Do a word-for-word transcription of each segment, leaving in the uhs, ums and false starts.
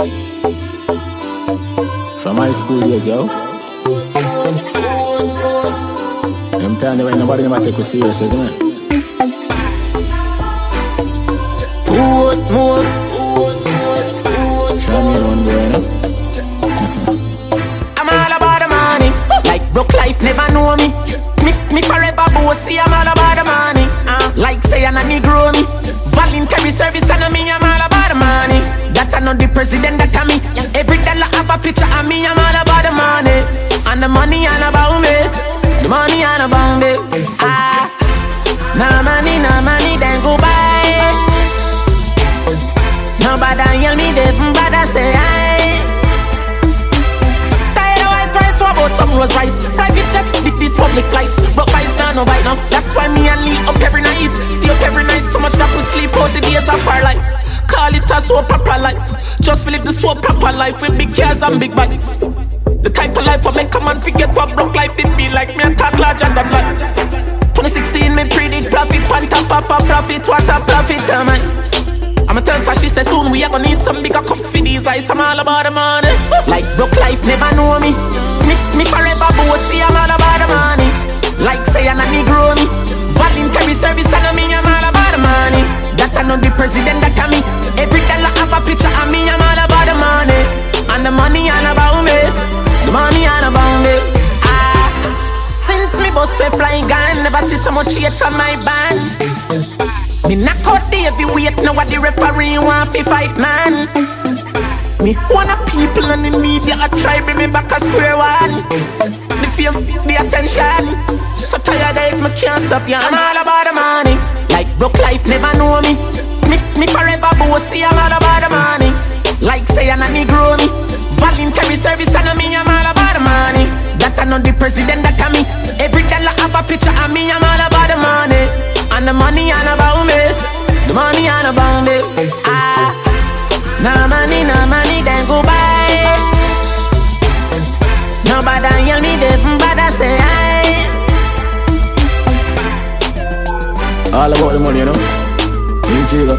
From high school days, yo. I'm telling you, nobody never take you serious, isn't it? More, more. Show me one boy, you know? I'm all about the money. Like broke life never know me. Me, me forever bossy, I'm all about the money. uh, Like say I'm a Negro me. Voluntary service and me, I'm all about the money. That I know the president that I me. Every dollar have a picture of me, I'm all about the money. And the money all about me. The money all about me. Ah, no money, no money, then go buy. Nobody yell me, they from bad I say aye. Tired of white price, what about some Rolls Royce? Private jets, with these public flights. Broke by star, no bite now. That's why me and Lee up every night. Stay up every night, so much that we sleep out the days of our lives. Call it a so proper life. Just live the so proper life with big cars and big bikes. The type of life I make a man forget what broke life did feel like. Me a talk larger than life. twenty sixteen me predict profit, pan top up a profit, what a profit am I? I'ma tell her, she said soon we are gonna need some bigger cups for these eyes. I'm all about the money. Like broke life never know me. Me, me forever bossy, I'm all about the money. Like say I'm a Negro me. Voluntary service and me, I'm all about the money. That I know the president that I me. Every dollar have a picture of me, I'm all about the money. And the money all about me. The money all about me. Ah, since me boss we flying gun, never see so much hate from my band. Me knock out the heavyweight, now what the referee want fi fight, man. Me wanna people on the media a try bring me back a square one. The fame, the attention, so tired of it, me can't stop, yeah. I'm all about the money, like broke life never know me. Me, me forever bossy, I'm all about the money. Like say I'm a Negro me. Voluntary service and me, I'm all about the money. That I know the president that I me. Every dollar have a picture of me, I'm all about the money. And the money all about me. The money all about me. Ah, no money, no money, then go buy. Nobody yell me, they from bad I say aye. All about the money, you know? You jiggle.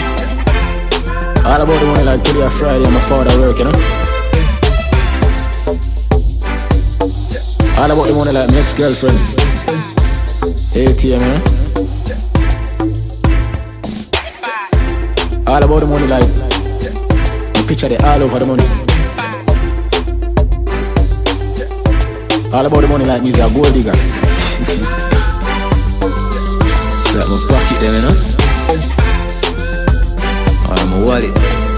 All about the money, like today a Friday and my father work, you know? All about the money like my ex-girlfriend A T M, you know? All about the money like the picture they all over the money. All about the money like me is a gold digger. Like my pocket them, you know? Or my wallet.